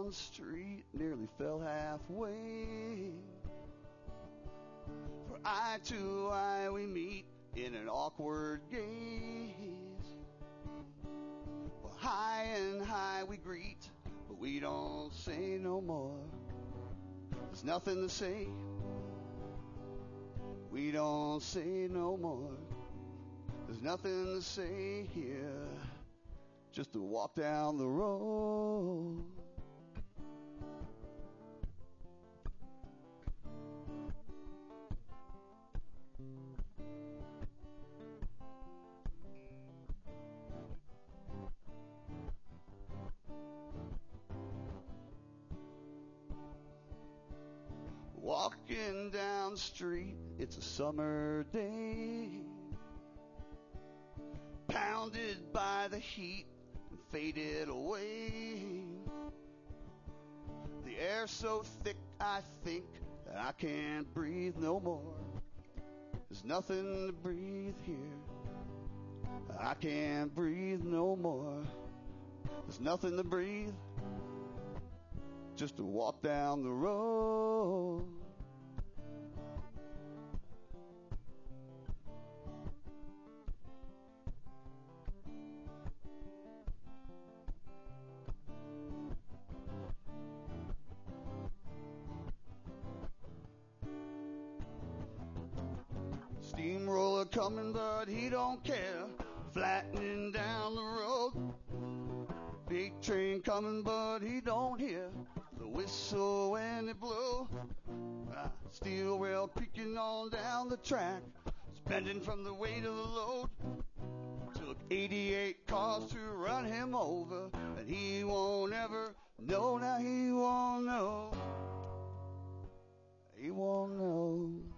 the street, nearly fell halfway. For eye to eye we meet in an awkward gaze. Well, high and high we greet, but we don't say no more. There's nothing to say. We don't say no more. There's nothing to say here. Just to walk down the road. Walking down the street, it's a summer day, pounded by the heat and faded away. The air's so thick I think that I can't breathe no more. There's nothing to breathe here. I can't breathe no more. There's nothing to breathe. Just to walk down the road. Steamroller coming, but he don't care. Flattening down the road. Big train coming, but he don't hear the whistle when it blow. Steel rail creaking on down the track, bending from the weight of the load. Took 88 cars to run him over, and he won't ever know. Now he won't know. He won't know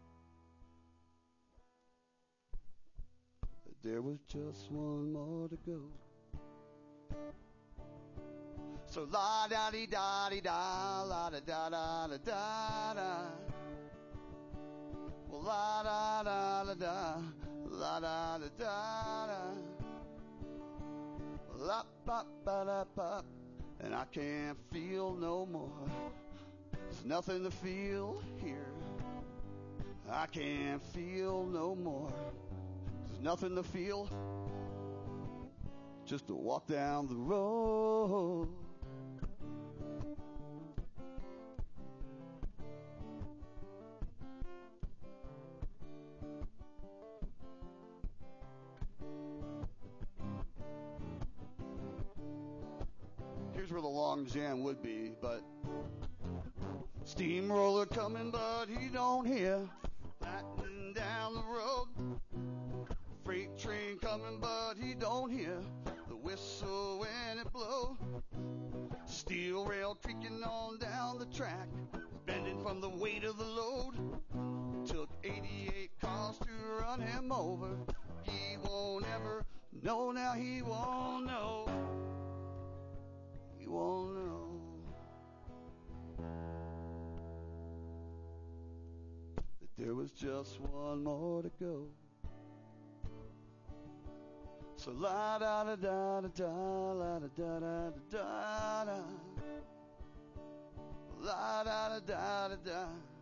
that there was just one more to go. So la da dee da dee da, la da da da da da da. Well la da da da da, la da da da da. La ba ba da ba, and I can't feel no more. There's nothing to feel here. I can't feel no more. There's nothing to feel. Just to walk down the road. Here's where the long jam would be, but steamroller coming, but he don't hear. Flattening down the road. Freight train coming, but he don't hear the whistle when it blow. Steel rail creaking on down the track, bending from the weight of the load. Took 88 cars to run him over. He won't ever know. Now he won't know. He won't know that there was just one more to go. So la da da da da da, la da da da da da, la da da da da da.